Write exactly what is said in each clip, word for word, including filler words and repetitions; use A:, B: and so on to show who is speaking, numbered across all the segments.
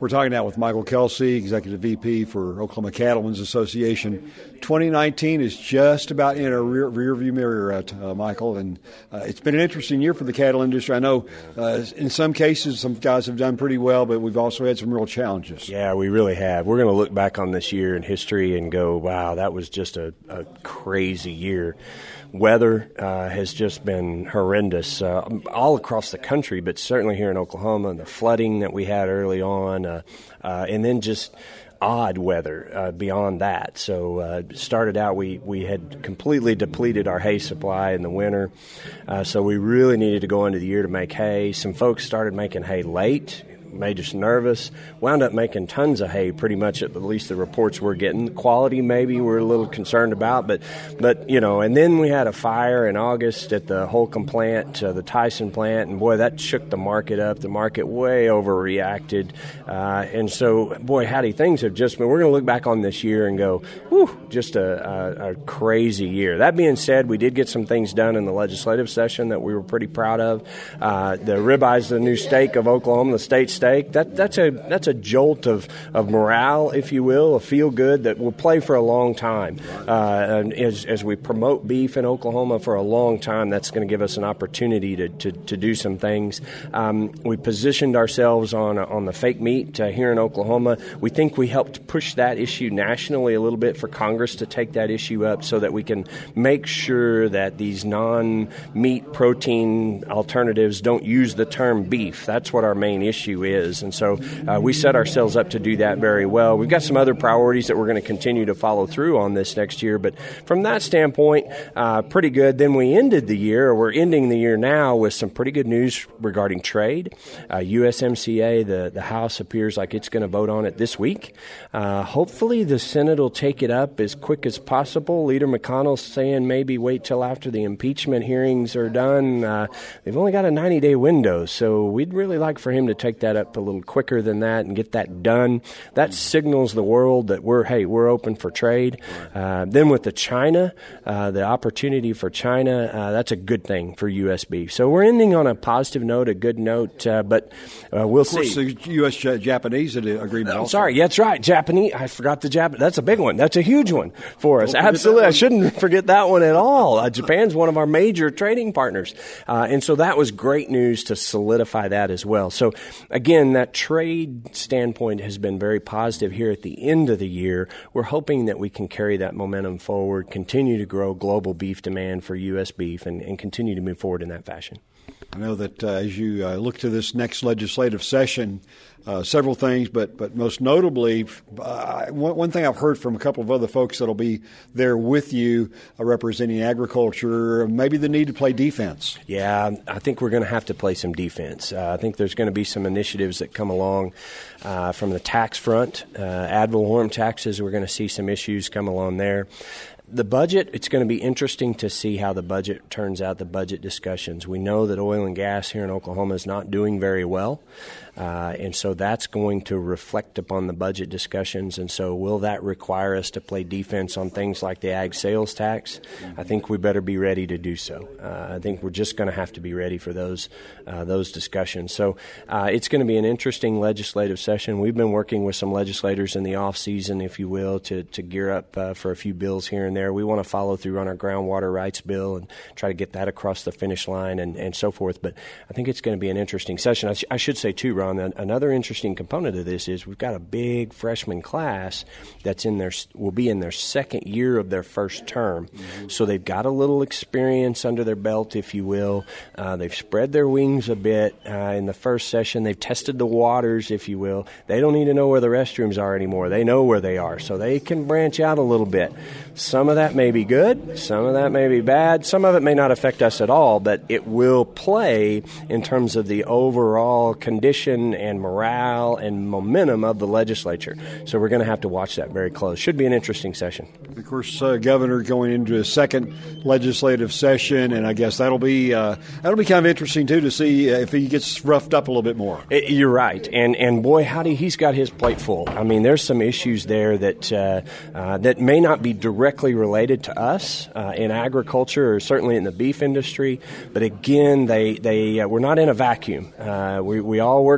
A: We're talking now with Michael Kelsey, Executive V P for Oklahoma Cattlemen's Association. twenty nineteen is just about in a rear, rear view mirror, uh, uh, Michael, and uh, it's been an interesting year for the cattle industry. I know uh, in some cases some guys have done pretty well, but we've also had some real challenges.
B: Yeah, we really have. We're going to look back on this year in history and go, wow, that was just a, a crazy year. Weather uh, has just been horrendous uh, all across the country, but certainly here in Oklahoma, and the flooding that we had early on, uh, uh, and then just odd weather uh, beyond that. So uh, started out, we, we had completely depleted our hay supply in the winter, uh, so we really needed to go into the year to make hay. Some folks started making hay late, made us nervous, wound up making tons of hay pretty much, at least the reports we're getting. The quality maybe we're a little concerned about, but, but you know, and then we had a fire in August at the Holcomb plant, uh, the Tyson plant, and boy, that shook the market up. The market way overreacted, uh, and so, boy, howdy, things have just been, we're going to look back on this year and go, whew, just a, a, a crazy year. That being said, we did get some things done in the legislative session that we were pretty proud of. Uh, the ribeyes, the new steak of Oklahoma, the state steak, That that's a that's a jolt of, of morale, if you will, a feel good that will play for a long time. Uh, and as as we promote beef in Oklahoma for a long time, that's going to give us an opportunity to, to, to do some things. Um, we positioned ourselves on on the fake meat uh, here in Oklahoma. We think we helped push that issue nationally a little bit for Congress to take that issue up, so that we can make sure that these non-meat protein alternatives don't use the term beef. That's what our main issue is. Is. And so uh, we set ourselves up to do that very well. We've got some other priorities that we're going to continue to follow through on this next year, but from that standpoint, uh, pretty good. Then we ended the year, or we're ending the year now, with some pretty good news regarding trade. Uh, U S M C A, the, the House appears like it's going to vote on it this week. Uh, hopefully the Senate will take it up as quick as possible. Leader McConnell's saying maybe wait till after the impeachment hearings are done. Uh, they've only got a ninety-day window, so we'd really like for him to take that up a little quicker than that and get that done. That signals the world that we're, hey, we're open for trade. Uh, then with the China, uh, the opportunity for China, uh, that's a good thing for U S beef. So we're ending on a positive note, a good note, uh, but uh, we'll see.
A: Of course, the U S Japanese agreement.
B: Oh, sorry, that's right. Japanese. I forgot the Jap. That's a big one. That's a huge one for us. Absolutely. I shouldn't forget that one at all. Uh, Japan's one of our major trading partners. Uh, and so that was great news to solidify that as well. So again, that trade standpoint has been very positive here at the end of the year. We're hoping that we can carry that momentum forward, continue to grow global beef demand for U S beef, and, and continue to move forward in that fashion.
A: I know that uh, as you uh, look to this next legislative session, uh, several things, but but most notably, uh, one, one thing I've heard from a couple of other folks that'll be there with you uh, representing agriculture, maybe the need to play defense.
B: Yeah, I think we're going to have to play some defense. Uh, I think there's going to be some initiatives that come along uh, from the tax front. Uh, ad valorem taxes, we're going to see some issues come along there. The budget, it's going to be interesting to see how the budget turns out, the budget discussions. We know that oil and gas here in Oklahoma is not doing very well. Uh, and so that's going to reflect upon the budget discussions. And so will that require us to play defense on things like the ag sales tax? I think we better be ready to do so. Uh, I think we're just going to have to be ready for those uh, those discussions. So uh, it's going to be an interesting legislative session. We've been working with some legislators in the off season, if you will, to, to gear up uh, for a few bills here and there. We want to follow through on our groundwater rights bill and try to get that across the finish line and, and so forth. But I think it's going to be an interesting session. I, sh- I should say, too, Ron, another interesting component of this is we've got a big freshman class that's in their will be in their second year of their first term. Mm-hmm. So they've got a little experience under their belt, if you will. Uh, they've spread their wings a bit uh, in the first session. They've tested the waters, if you will. They don't need to know where the restrooms are anymore. They know where they are, so they can branch out a little bit. Some of that may be good. Some of that may be bad. Some of it may not affect us at all, but it will play in terms of the overall condition and morale and momentum of the legislature. So we're going to have to watch that very close. Should be an interesting session.
A: Of course, uh, Governor going into a second legislative session, and I guess that'll be uh, that'll be kind of interesting too to see if he gets roughed up a little bit more.
B: It, you're right, and and boy, howdy, he's got his plate full. I mean, there's some issues there that uh, uh, that may not be directly related to us uh, in agriculture or certainly in the beef industry, but again, they they uh, we're not in a vacuum. Uh, we we all work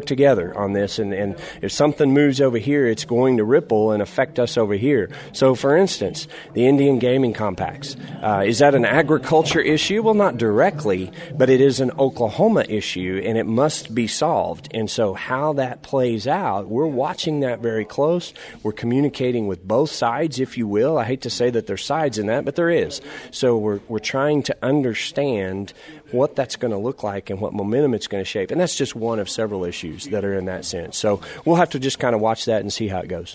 B: together on this, and, and if something moves over here, it's going to ripple and affect us over here. So, for instance, the Indian gaming compacts. Uh, is that an agriculture issue? Well, not directly, but it is an Oklahoma issue, and it must be solved. And so how that plays out, we're watching that very close. We're communicating with both sides, if you will. I hate to say that there's sides in that, but there is. So we're we're trying to understand what that's going to look like and what momentum it's going to shape. And that's just one of several issues that are in that sense. So we'll have to just kind of watch that and see how it goes.